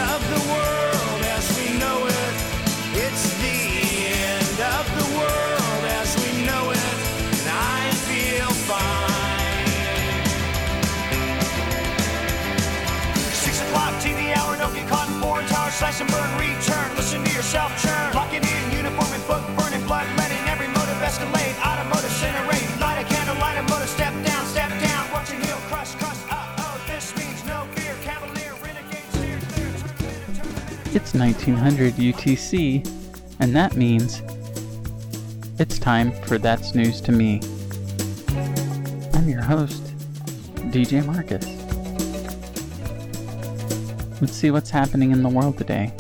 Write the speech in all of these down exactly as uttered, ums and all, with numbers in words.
of the world as we know it. It's the end of the world as we know it. And I feel fine. Six o'clock T V hour, don't get caught in foreign tower. Slash and burn, return, listen to yourself churn. Locking in, uniform and book, burning blood, letting every motive escalate. Automotive incinerate, light a candle, light a motor, step down, step down. Watch your heel crush, crush, uh-oh, this means no fear. Cavalier, renegade, steer clear, turn a minute, turn a minute. It's nineteen hundred U T C, and that means it's time for That's News to Me. I'm your host, D J Marcus. Let's see what's happening in the world today.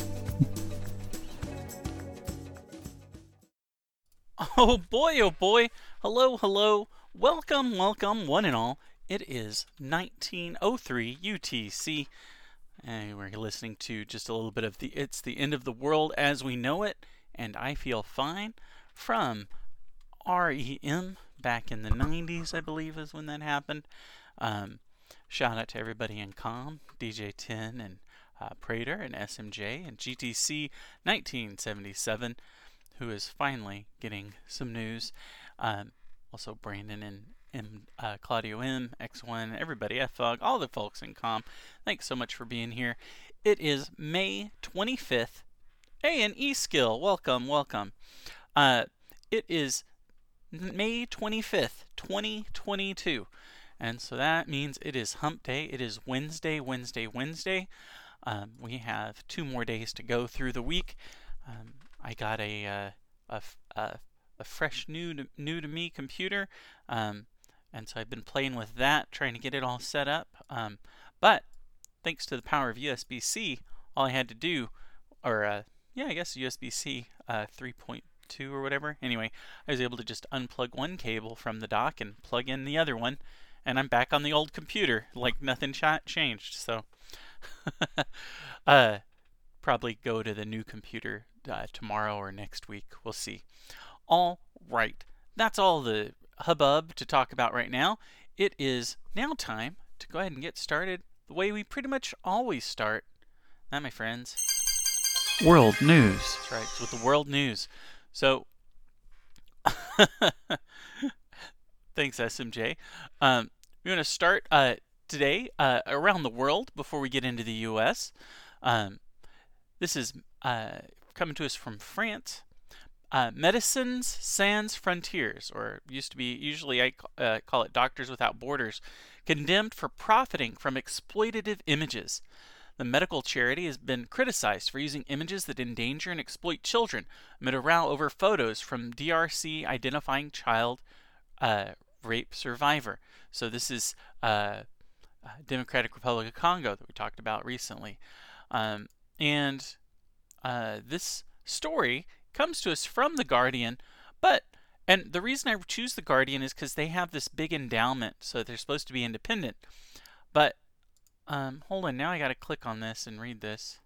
Oh boy, oh boy. Hello, hello. Welcome, welcome, one and all. It is nineteen oh three U T C. And we're listening to just a little bit of the It's the End of the World as We Know It, and I Feel Fine from R E M back in the nineties, I believe is when that happened. Um, shout out to everybody in COM, D J ten and uh, Prater and S M J and G T C nineteen seventy-seven, who is finally getting some news. Um, also Brandon and M, uh, Claudio M, X one, everybody, F F U G, all the folks in COM. Thanks so much for being here. It is May twenty-fifth. Hey, and E-Skill, welcome, welcome. Uh, it is May twenty-fifth, twenty twenty-two. And so that means it is hump day. It is Wednesday, Wednesday, Wednesday. Um, we have two more days to go through the week. Um, I got a, uh, a, a, a fresh new to, new to me computer. Um, and so I've been playing with that, trying to get it all set up. Um, but thanks to the power of U S B C, all I had to do, or uh, yeah, I guess U S B C uh, three point two or whatever. Anyway, I was able to just unplug one cable from the dock and plug in the other one, and I'm back on the old computer like nothing ch- changed. So, uh, probably go to the new computer uh, tomorrow or next week. We'll see. All right, that's all the hubbub to talk about right now. It is now time to go ahead and get started the way we pretty much always start. That, my friends, world news. That's right, it's with the world news. So, thanks, S M J. Um, we're going to start uh, today uh, around the world before we get into the U S. Um, this is uh, coming to us from France. Uh, Médecins Sans Frontières, or used to be, usually I uh, call it Doctors Without Borders, condemned for profiting from exploitative images. The medical charity has been criticized for using images that endanger and exploit children amid a row over photos from D R C identifying child uh, rape survivor. So this is uh, Democratic Republic of Congo that we talked about recently. Um, and uh, this story comes to us from The Guardian, but, and the reason I choose The Guardian is because they have this big endowment, so they're supposed to be independent. But, um, hold on, now I gotta click on this and read this.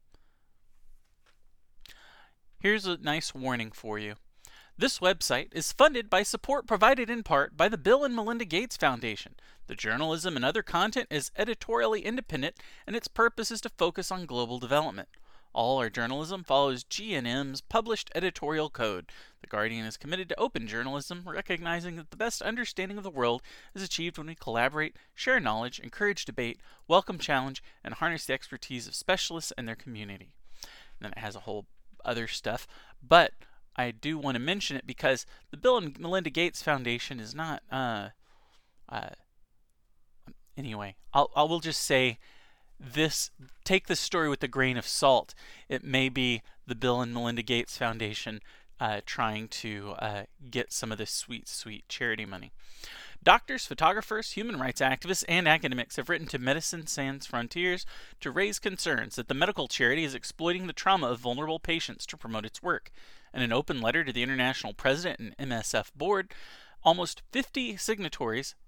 Here's a nice warning for you. This website is funded by support provided in part by the Bill and Melinda Gates Foundation. The journalism and other content is editorially independent, and its purpose is to focus on global development. All our journalism follows G N M's published editorial code. The Guardian is committed to open journalism, recognizing that the best understanding of the world is achieved when we collaborate, share knowledge, encourage debate, welcome challenge, and harness the expertise of specialists and their community. And then it has a whole other stuff, but I do want to mention it because the Bill and Melinda Gates Foundation is not, uh, uh, anyway, I'll, I will just say this, take this story with a grain of salt. It may be the Bill and Melinda Gates Foundation uh, trying to uh, get some of this sweet, sweet charity money. Doctors, photographers, human rights activists, and academics have written to Médecins Sans Frontières to raise concerns that the medical charity is exploiting the trauma of vulnerable patients to promote its work. In an open letter to the International President and M S F board, almost fifty signatories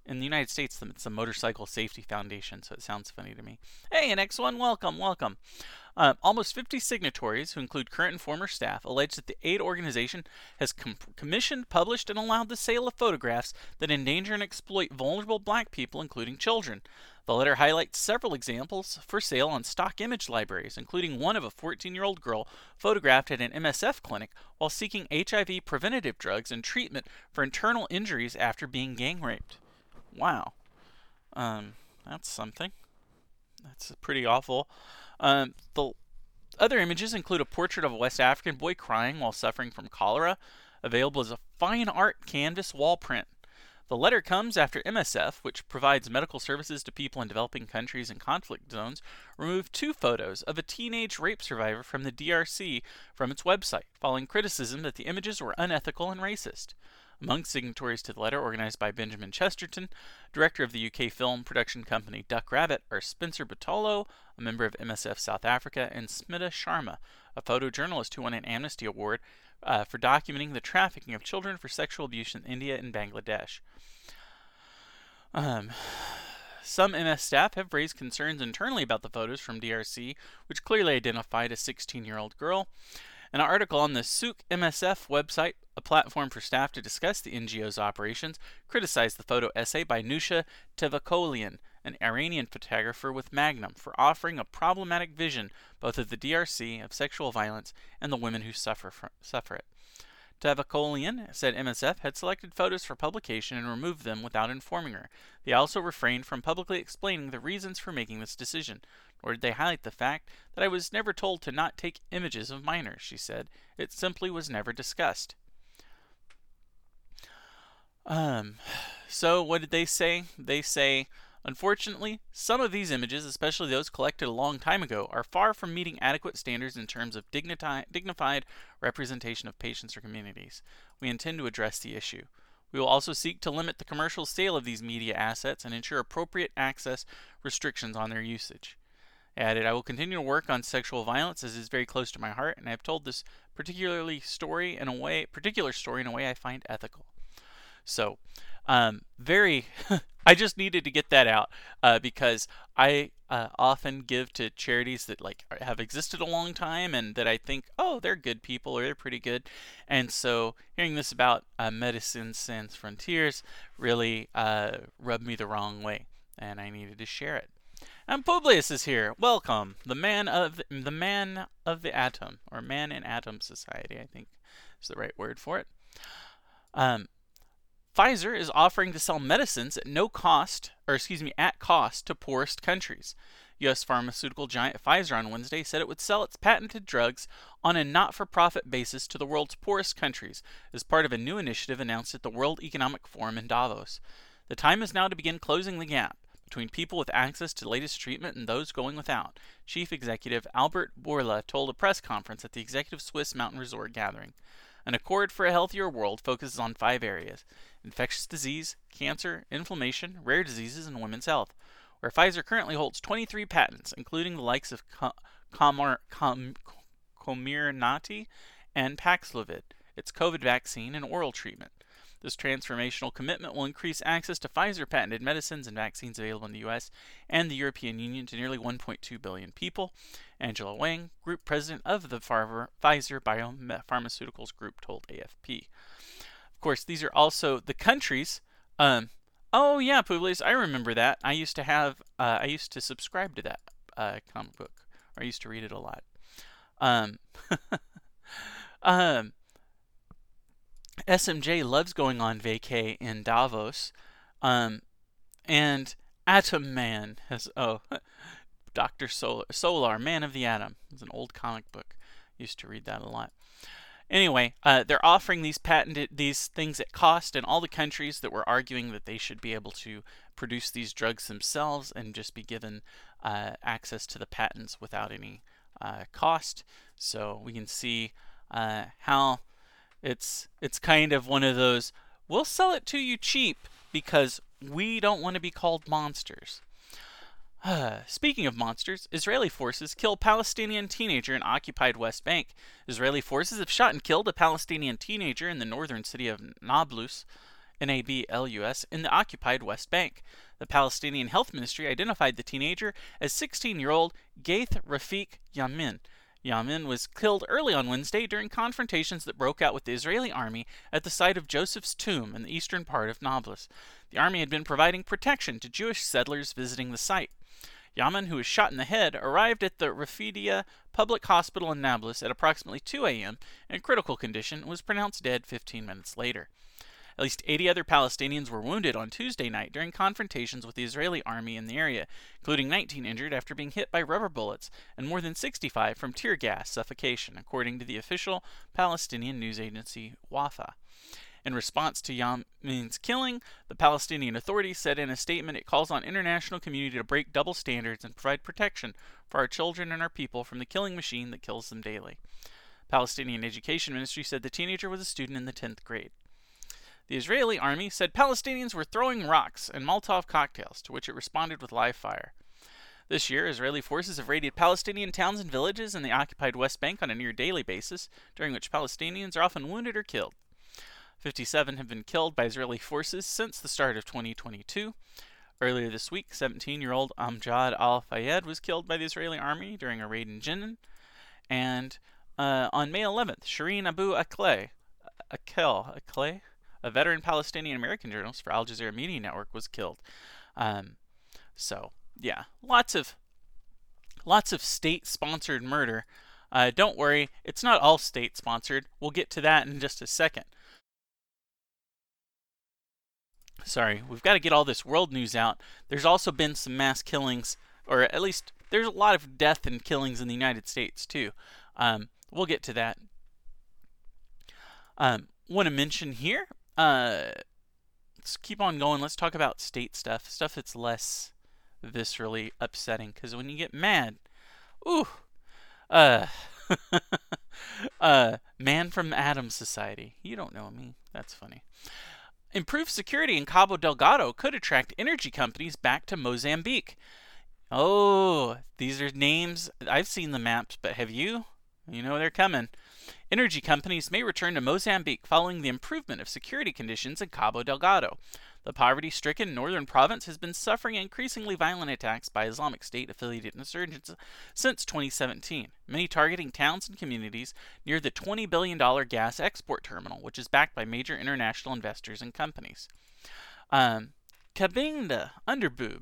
in the United States, it's the Motorcycle Safety Foundation, so it sounds funny to me. Hey, an X one, welcome, welcome. Uh, almost fifty signatories, who include current and former staff, allege that the aid organization has com- commissioned, published, and allowed the sale of photographs that endanger and exploit vulnerable black people, including children. The letter highlights several examples for sale on stock image libraries, including one of a fourteen-year-old girl photographed at an M S F clinic while seeking H I V preventative drugs and treatment for internal injuries after being gang raped. Wow. Um, that's something. That's pretty awful. Um, the other images include a portrait of a West African boy crying while suffering from cholera, available as a fine art canvas wall print. The letter comes after M S F, which provides medical services to people in developing countries and conflict zones, removed two photos of a teenage rape survivor from the D R C from its website, following criticism that the images were unethical and racist. Among signatories to the letter, organized by Benjamin Chesterton, director of the U K film production company Duck Rabbit, are Spencer Batolo, a member of M S F South Africa, and Smita Sharma, a photojournalist who won an Amnesty Award uh, for documenting the trafficking of children for sexual abuse in India and Bangladesh. Um, some M S staff have raised concerns internally about the photos from D R C, which clearly identified a sixteen-year-old girl. An article on the Souk M S F website, a platform for staff to discuss the N G O's operations, criticized the photo essay by Nusha Tevakolian, an Iranian photographer with Magnum, for offering a problematic vision both of the D R C, of sexual violence, and the women who suffer from, suffer it. Tevakolian said M S F had selected photos for publication and removed them without informing her. They also refrained from publicly explaining the reasons for making this decision. Nor did they highlight the fact that I was never told to not take images of minors, she said. It simply was never discussed. Um, so what did they say? They say, unfortunately, some of these images, especially those collected a long time ago, are far from meeting adequate standards in terms of digniti- dignified representation of patients or communities. We intend to address the issue. We will also seek to limit the commercial sale of these media assets and ensure appropriate access restrictions on their usage. Added, I will continue to work on sexual violence as it is very close to my heart, and I have told this particularly story in a way, particular story in a way I find ethical. So, um, very, I just needed to get that out uh, because I uh, often give to charities that like have existed a long time and that I think, oh, they're good people or they're pretty good. And so hearing this about uh, Médecins Sans Frontières really uh, rubbed me the wrong way, and I needed to share it. And Publius is here. Welcome, the man of the man of the atom, or man in atom society, I think is the right word for it. Um, Pfizer is offering to sell medicines at no cost, or excuse me, at cost to poorest countries. U S pharmaceutical giant Pfizer on Wednesday said it would sell its patented drugs on a not-for-profit basis to the world's poorest countries as part of a new initiative announced at the World Economic Forum in Davos. The time is now to begin closing the gap between people with access to the latest treatment and those going without, Chief Executive Albert Bourla told a press conference at the Executive Swiss Mountain Resort gathering. An Accord for a Healthier World focuses on five areas: infectious disease, cancer, inflammation, rare diseases, and women's health, where Pfizer currently holds twenty-three patents, including the likes of Com- Com- Comirnaty and Paxlovid, its COVID vaccine and oral treatment. This transformational commitment will increase access to Pfizer-patented medicines and vaccines available in the U S and the European Union to nearly one point two billion people, Angela Wang, group president of the Pfizer Biopharmaceuticals Group, told A F P. Of course, these are also the countries. Um, oh yeah, Publius, I remember that. I used to have, uh, I used to subscribe to that uh, comic book, or I used to read it a lot. Um, um. S M J loves going on vacay in Davos, um, and Atom Man has, oh, Doctor Solar, Solar, Man of the Atom. It's an old comic book. Used to read that a lot. Anyway, uh, they're offering these patented, these things at cost, and all the countries that were arguing that they should be able to produce these drugs themselves and just be given uh, access to the patents without any uh, cost. So we can see uh, how It's it's kind of one of those, we'll sell it to you cheap because we don't want to be called monsters. Uh, speaking of monsters, Israeli forces kill Palestinian teenager in occupied West Bank. Israeli forces have shot and killed a Palestinian teenager in the northern city of Nablus N A B L U S, in the occupied West Bank. The Palestinian Health Ministry identified the teenager as sixteen-year-old Gaith Rafiq Yamin. Yamin was killed early on Wednesday during confrontations that broke out with the Israeli army at the site of Joseph's tomb in the eastern part of Nablus. The army had been providing protection to Jewish settlers visiting the site. Yamin, who was shot in the head, arrived at the Rafidia Public Hospital in Nablus at approximately two a.m. in critical condition and was pronounced dead fifteen minutes later. At least eighty other Palestinians were wounded on Tuesday night during confrontations with the Israeli army in the area, including nineteen injured after being hit by rubber bullets and more than sixty-five from tear gas suffocation, according to the official Palestinian news agency Wafa. In response to Yamin's killing, the Palestinian Authority said in a statement it calls on international community to break double standards and provide protection for our children and our people from the killing machine that kills them daily. Palestinian Education Ministry said the teenager was a student in the tenth grade. The Israeli army said Palestinians were throwing rocks and Molotov cocktails, to which it responded with live fire. This year, Israeli forces have raided Palestinian towns and villages in the occupied West Bank on a near-daily basis, during which Palestinians are often wounded or killed. fifty-seven have been killed by Israeli forces since the start of twenty twenty-two. Earlier this week, seventeen-year-old Amjad al-Fayed was killed by the Israeli army during a raid in Jenin. And uh, on May eleventh, Shireen Abu Akleh, Akel, Akleh, a veteran Palestinian-American journalist for Al Jazeera Media Network, was killed. Um, so, yeah, lots of lots of state-sponsored murder. Uh, don't worry, it's not all state-sponsored. We'll get to that in just a second. Sorry, we've got to get all this world news out. There's also been some mass killings, or at least there's a lot of death and killings in the United States, too. Um, we'll get to that. Um, want to mention here, uh, let's keep on going. Let's talk about state stuff, stuff that's less viscerally upsetting, because when you get mad, ooh, uh, uh, Man from Adam Society. You don't know me. That's funny. Improved security in Cabo Delgado could attract energy companies back to Mozambique. Oh, these are names. I've seen the maps, but have you? You know they're coming. Energy companies may return to Mozambique following the improvement of security conditions in Cabo Delgado. The poverty-stricken northern province has been suffering increasingly violent attacks by Islamic State-affiliated insurgents since twenty seventeen, many targeting towns and communities near the twenty billion dollars gas export terminal, which is backed by major international investors and companies. Um, Cabinda Underboob.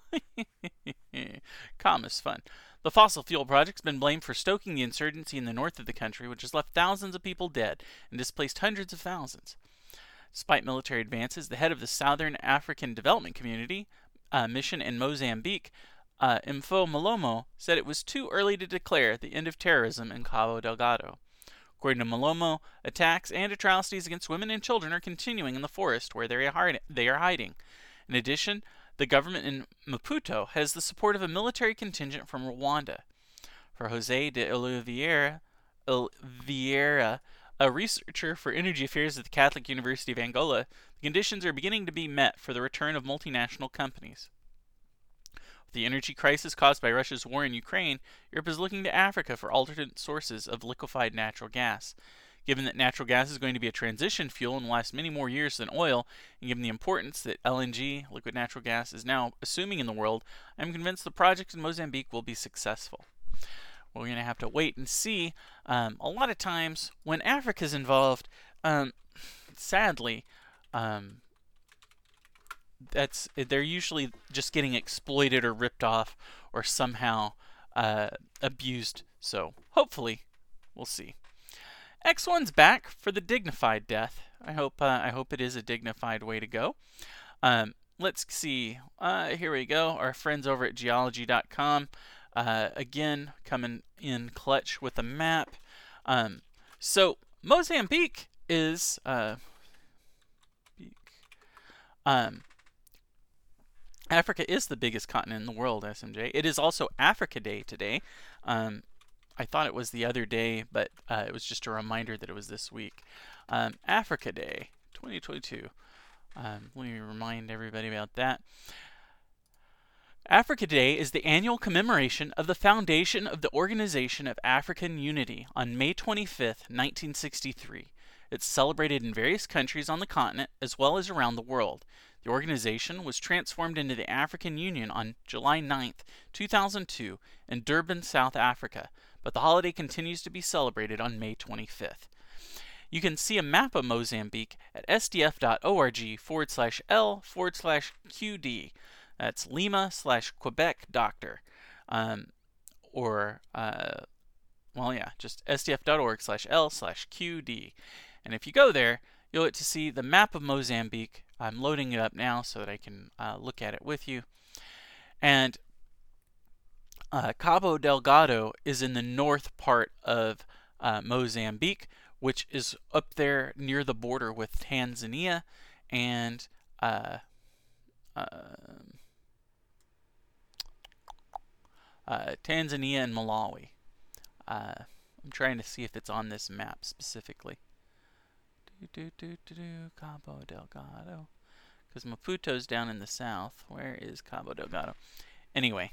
Calm is fun. The fossil fuel project's been blamed for stoking the insurgency in the north of the country, which has left thousands of people dead and displaced hundreds of thousands. Despite military advances, the head of the Southern African Development Community uh, mission in Mozambique, uh, Info Malomo, said it was too early to declare the end of terrorism in Cabo Delgado. According to Malomo, attacks and atrocities against women and children are continuing in the forest where they are, they are hiding. In addition, the government in Maputo has the support of a military contingent from Rwanda. For Jose de Oliveira, Oliveira, a researcher for energy affairs at the Catholic University of Angola, the conditions are beginning to be met for the return of multinational companies. With the energy crisis caused by Russia's war in Ukraine, Europe is looking to Africa for alternate sources of liquefied natural gas. Given that natural gas is going to be a transition fuel and will last many more years than oil, and given the importance that L N G, liquid natural gas, is now assuming in the world, I'm convinced the project in Mozambique will be successful. We're going to have to wait and see. Um, a lot of times, when Africa's involved, um, sadly, um, that's they're usually just getting exploited or ripped off or somehow uh, abused. So, hopefully, we'll see. X one's back for the dignified death. I hope uh, I hope it is a dignified way to go. Um, let's see. Uh, here we go. Our friends over at geology dot com. Uh, again, coming in clutch with a map. Um, so, Mozambique is... Uh, um, Africa is the biggest continent in the world, S M J. It is also Africa Day today. Um, I thought it was the other day, but uh, it was just a reminder that it was this week. Um, Africa Day, twenty twenty-two. Um, let me remind everybody about that. Africa Day is the annual commemoration of the foundation of the Organization of African Unity on May twenty-fifth, nineteen sixty-three. It's celebrated in various countries on the continent as well as around the world. The organization was transformed into the African Union on July ninth, two thousand two in Durban, South Africa, but the holiday continues to be celebrated on May twenty-fifth. You can see a map of Mozambique at sdf.org forward slash L forward slash QD. That's Lima slash Quebec Doctor. Um, or, uh, well, yeah, just sdf.org slash L slash QD. And if you go there, you'll get to see the map of Mozambique. I'm loading it up now so that I can uh, look at it with you. And uh, Cabo Delgado is in the north part of uh, Mozambique, which is up there near the border with Tanzania and uh, uh, uh, Tanzania and Malawi. Uh, I'm trying to see if it's on this map specifically. Do, do, do, do, do, Cabo Delgado. Because Maputo's down in the south. Where is Cabo Delgado? Anyway.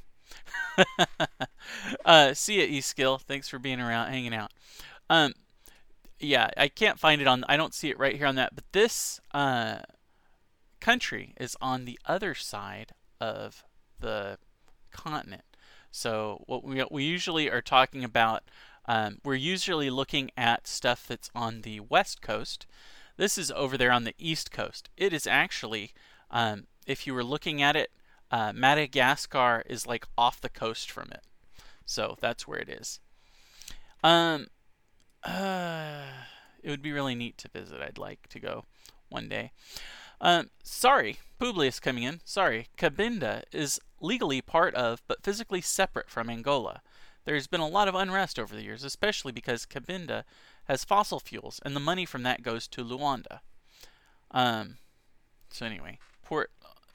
uh, see ya, eSkill. Thanks for being around, hanging out. Um, yeah, I can't find it on, I don't see it right here on that. But this uh, country is on the other side of the continent. So what we, we usually are talking about, um, we're usually looking at stuff that's on the west coast. This is over there on the east coast. It is actually, um, if you were looking at it, uh, Madagascar is like off the coast from it. So that's where it is. Um, uh, it would be really neat to visit. I'd like to go one day. Um, sorry, Publius coming in. Sorry, Cabinda is legally part of, but physically separate from Angola. There's been a lot of unrest over the years, especially because Cabinda has fossil fuels, and the money from that goes to Luanda. Um, so anyway, port.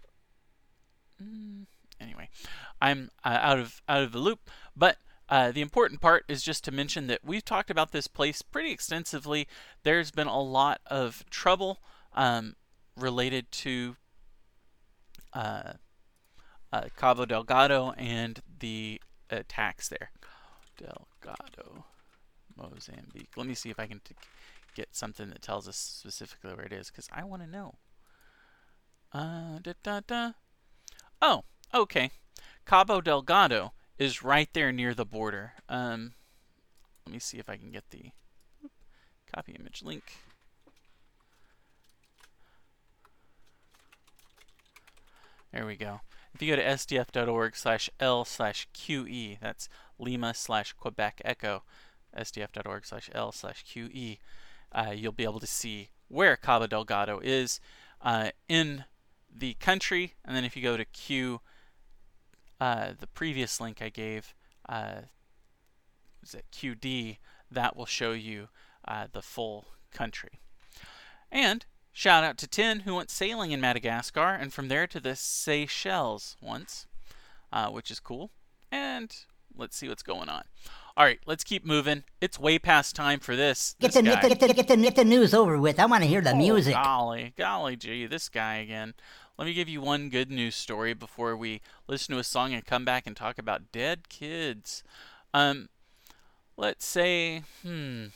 Mm, anyway, I'm uh, out of out of the loop, but uh, the important part is just to mention that we've talked about this place pretty extensively. There's been a lot of trouble um, related to uh, uh, Cabo Delgado and the attacks there. Delgado, Mozambique. Let me see if I can t get something that tells us specifically where it is, because I want to know. Uh, da, da, da. Oh, okay. Cabo Delgado is right there near the border. Um, let me see if I can get the copy image link. There we go. If you go to sdf.org slash L slash QE, that's Lima slash Quebec Echo, sdf.org slash L slash QE, uh, you'll be able to see where Cabo Delgado is uh, in the country. And then if you go to Q, uh, the previous link I gave, uh, is it Q D, that will show you uh, the full country. And shout out to Tin, who went sailing in Madagascar, and from there to the Seychelles once, uh, which is cool. And let's see what's going on. All right, let's keep moving. It's way past time for this. Get this the, guy. get, the, get, the, get the news over with. I want to hear the oh, music. Golly, golly gee, this guy again. Let me give you one good news story before we listen to a song and come back and talk about dead kids. Um, let's say, hmm...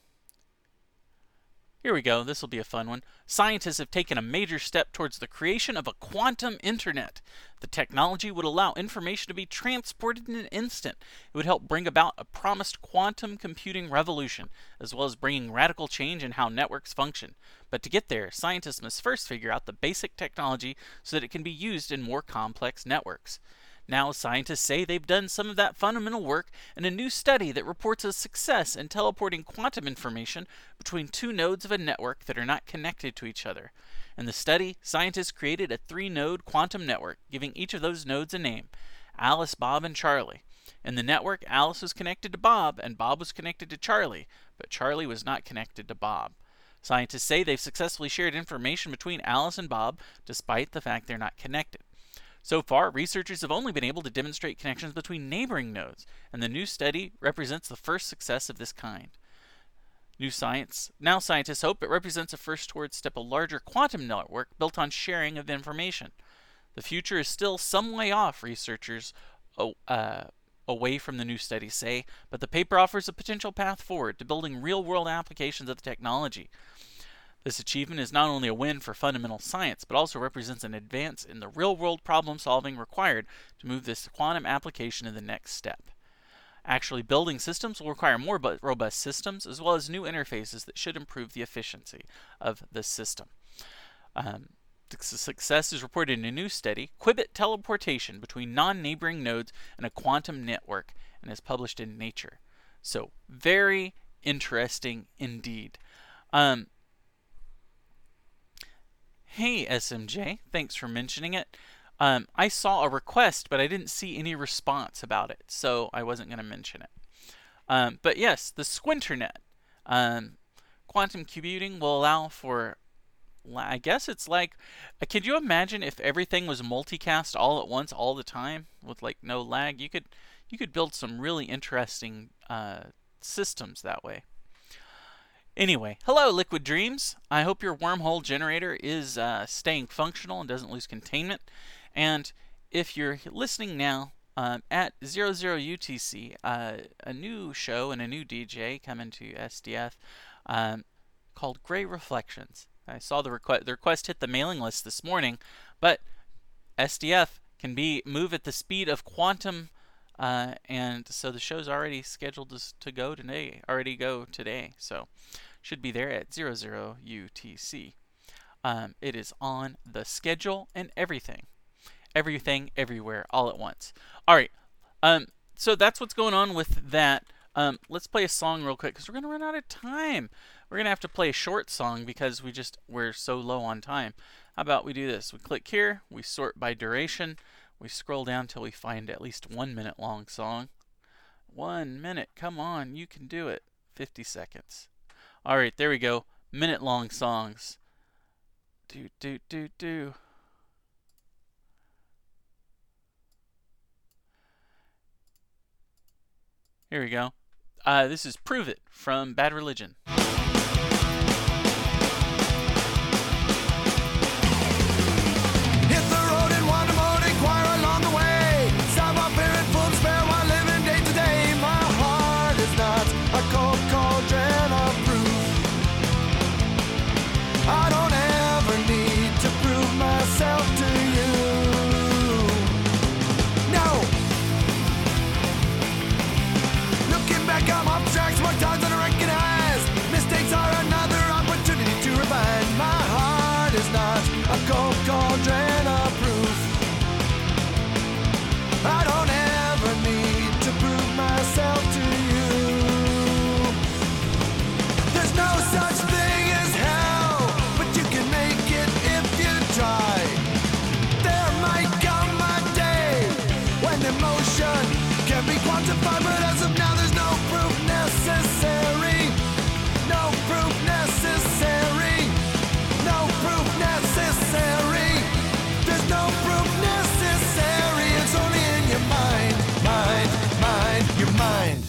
Here we go. This will be a fun one. Scientists have taken a major step towards the creation of a quantum internet. The technology would allow information to be transported in an instant. It would help bring about a promised quantum computing revolution, as well as bringing radical change in how networks function. But to get there, scientists must first figure out the basic technology so that it can be used in more complex networks. Now, scientists say they've done some of that fundamental work in a new study that reports a success in teleporting quantum information between two nodes of a network that are not connected to each other. In the study, scientists created a three-node quantum network, giving each of those nodes a name: Alice, Bob, and Charlie. In the network, Alice was connected to Bob, and Bob was connected to Charlie, but Charlie was not connected to Bob. Scientists say they've successfully shared information between Alice and Bob, despite the fact they're not connected. So far, researchers have only been able to demonstrate connections between neighboring nodes, and the new study represents the first success of this kind. New science. Now scientists hope it represents a first towards step a larger quantum network built on sharing of information. The future is still some way off, researchers uh, away from the new study say, but the paper offers a potential path forward to building real-world applications of the technology. This achievement is not only a win for fundamental science, but also represents an advance in the real-world problem-solving required to move this quantum application to the next step. Actually building systems will require more robust systems, as well as new interfaces that should improve the efficiency of the system. Um, the success is reported in a new study, Qubit Teleportation Between Non-Neighboring Nodes in a Quantum Network, and is published in Nature. So, very interesting indeed. Um, hey, S M J, thanks for mentioning it. Um, I saw a request, but I didn't see any response about it, so I wasn't going to mention it. Um, but yes, the Squinternet. Um, quantum computing will allow for, I guess it's like, uh, could you imagine if everything was multicast all at once, all the time, with like no lag? You could, you could build some really interesting uh, systems that way. Anyway, hello Liquid Dreams. I hope your wormhole generator is uh, staying functional and doesn't lose containment. And if you're listening now um, at zero zero U T C, uh, a new show and a new D J coming to S D F um, called Gray Reflections. I saw the request. The request hit the mailing list this morning, but S D F can be move at the speed of quantum, uh, and so the show's already scheduled to, to go today. Already go today, so should be there at zero zero U T C. Um, it is on the schedule and everything. Everything, everywhere, all at once. All right, um, so that's what's going on with that. Um, let's play a song real quick because we're gonna run out of time. We're gonna have to play a short song because we just we're so low on time. How about we do this? We click here, we sort by duration, we scroll down till we find at least one minute long song. One minute, come on, you can do it. fifty seconds. All right, there we go. Minute long songs. Do do do do. Here we go. Uh, this is Prove It from Bad Religion. Hit the road and wander more, inquire along the way. Stop up here in full despair while living day to day. My heart is not a cold cauldron of proof. I don't ever need to prove myself to you. No. Looking back, I'm off tracks more times than I recognize. Mistakes are another opportunity to refine. My heart is not a cold cauldron of proof. I don't ever need to prove myself to you. There's no such thing as hell, but you can make it if you try. There might come a day when emotion can be quantified, but as of now there's no proof necessary. No proof necessary. No proof necessary. There's no proof necessary. It's only in your mind, mind, mind, your mind.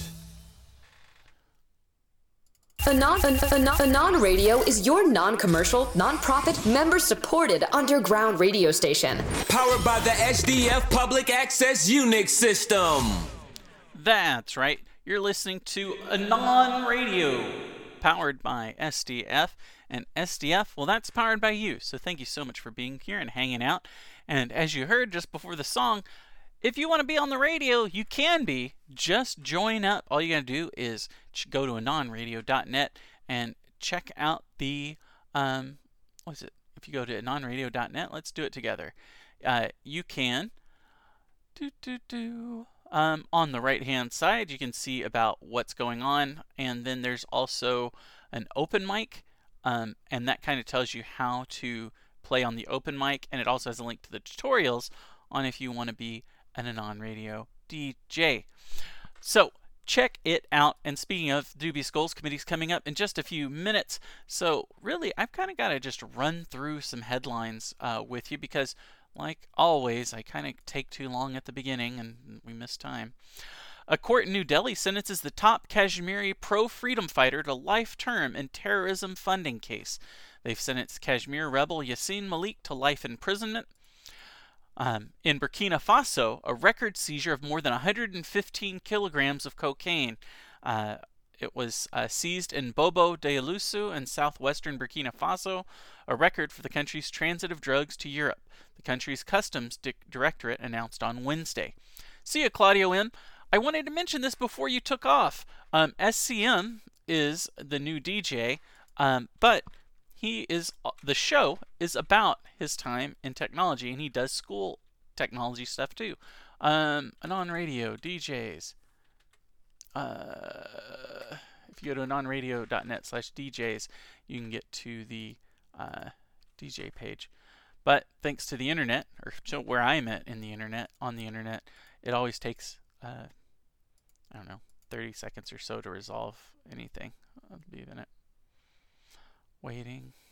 Anon, Anon, Anon Radio is your non-commercial, non-profit, member-supported underground radio station. Powered by the S D F Public Access Unix System. That's right. You're listening to Anon Radio, powered by S D F. And S D F, well, that's powered by you. So thank you so much for being here and hanging out. And as you heard just before the song, if you want to be on the radio, you can be. Just join up. All you got to do is go to anon radio dot net and check out the, um, what is it? If you go to anon radio dot net, let's do it together. Uh, you can, do, do, do. Um, on the right hand side, you can see about what's going on. And then there's also an open mic. Um, and that kind of tells you how to play on the open mic. And it also has a link to the tutorials on if you want to be an Anon Radio D J. So check it out. And speaking of Dubious Goals, committee's coming up in just a few minutes. So really, I've kind of got to just run through some headlines uh, with you because, like always, I kind of take too long at the beginning and we miss time. A court in New Delhi sentences the top Kashmiri pro-freedom fighter to life term in terrorism funding case. They've sentenced Kashmir rebel Yasin Malik to life imprisonment. Um, in Burkina Faso, a record seizure of more than one hundred fifteen kilograms of cocaine. Uh, It was uh, seized in Bobo Dioulasso in southwestern Burkina Faso, a record for the country's transit of drugs to Europe. The country's customs di- directorate announced on Wednesday. See ya, Claudio M. I wanted to mention this before you took off. Um, S C M is the new D J, um, but he is the show is about his time in technology, and he does school technology stuff too. Um, Anon Radio, D Js. Uh, if you go to anonradio.net slash DJs, you can get to the uh, D J page. But thanks to the internet, or to where I'm at in the internet, on the internet, it always takes, uh, I don't know, thirty seconds or so to resolve anything. I'll leave in it. Waiting.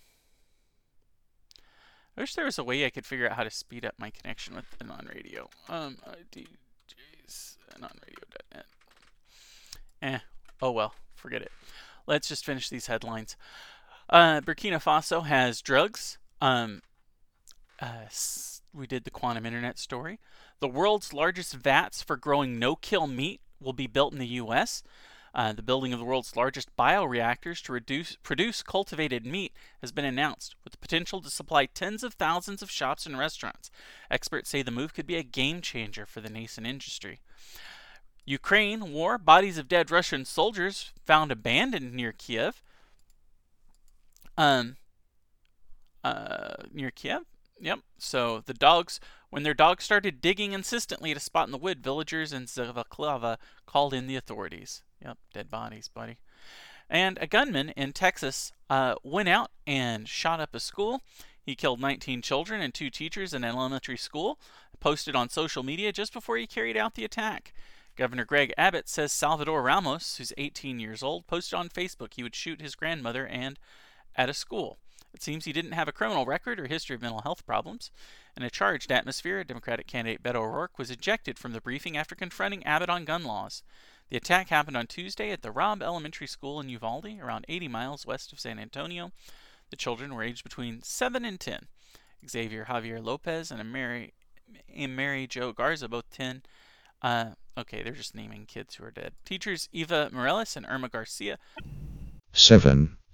I wish there was a way I could figure out how to speed up my connection with Anon Radio. Um, uh, D Js, anonradio dot net. Eh, oh well, forget it. Let's just finish these headlines. Uh, Burkina Faso has drugs. Um, uh, we did the quantum internet story. The world's largest vats for growing no-kill meat will be built in the U S Uh, the building of the world's largest bioreactors to reduce, produce cultivated meat has been announced, with the potential to supply tens of thousands of shops and restaurants. Experts say the move could be a game changer for the nascent industry. Ukraine war. Bodies of dead Russian soldiers found abandoned near Kiev. Um, uh, near Kiev? Yep. So the dogs, when their dogs started digging insistently at a spot in the wood, villagers in Zavaklava called in the authorities. Yep, dead bodies, buddy. And a gunman in Texas uh, went out and shot up a school. He killed nineteen children and two teachers in an elementary school, posted on social media just before he carried out the attack. Governor Greg Abbott says Salvador Ramos, who's eighteen years old, posted on Facebook he would shoot his grandmother and at a school. It seems he didn't have a criminal record or history of mental health problems. In a charged atmosphere, Democratic candidate Beto O'Rourke was ejected from the briefing after confronting Abbott on gun laws. The attack happened on Tuesday at the Robb Elementary School in Uvalde, around eighty miles west of San Antonio. The children were aged between seven and ten. Xavier Javier Lopez and Mary, and Mary Jo Garza, both ten. Uh, okay, they're just naming kids who are dead. Teachers Eva Morales and Irma Garcia. seven.